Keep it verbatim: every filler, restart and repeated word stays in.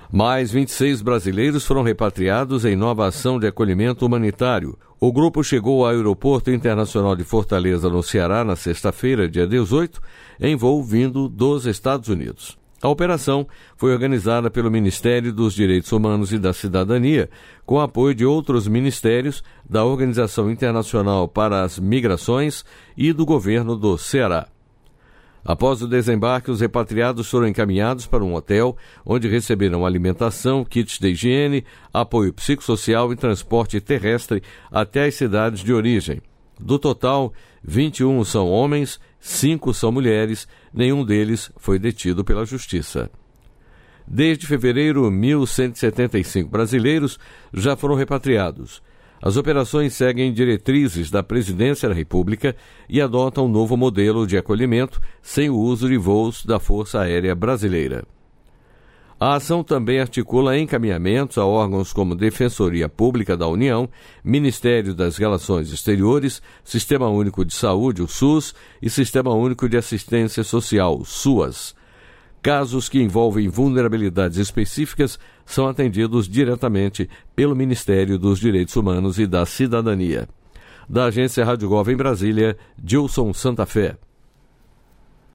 Mais vinte e seis brasileiros foram repatriados em nova ação de acolhimento humanitário. O grupo chegou ao Aeroporto Internacional de Fortaleza, no Ceará, na sexta-feira, dia dezoito, em voo vindo dos Estados Unidos. A operação foi organizada pelo Ministério dos Direitos Humanos e da Cidadania, com apoio de outros ministérios, da Organização Internacional para as Migrações e do governo do Ceará. Após o desembarque, os repatriados foram encaminhados para um hotel, onde receberam alimentação, kits de higiene, apoio psicossocial e transporte terrestre até as cidades de origem. Do total, vinte e um são homens, cinco são mulheres, nenhum deles foi detido pela Justiça. Desde fevereiro, mil cento e setenta e cinco brasileiros já foram repatriados. As operações seguem diretrizes da Presidência da República e adotam um novo modelo de acolhimento sem o uso de voos da Força Aérea Brasileira. A ação também articula encaminhamentos a órgãos como Defensoria Pública da União, Ministério das Relações Exteriores, Sistema Único de Saúde, o SUS, e Sistema Único de Assistência Social, o SUAS. Casos que envolvem vulnerabilidades específicas são atendidos diretamente pelo Ministério dos Direitos Humanos e da Cidadania. Da Agência Rádio Gov em Brasília, Gilson Santa Fé.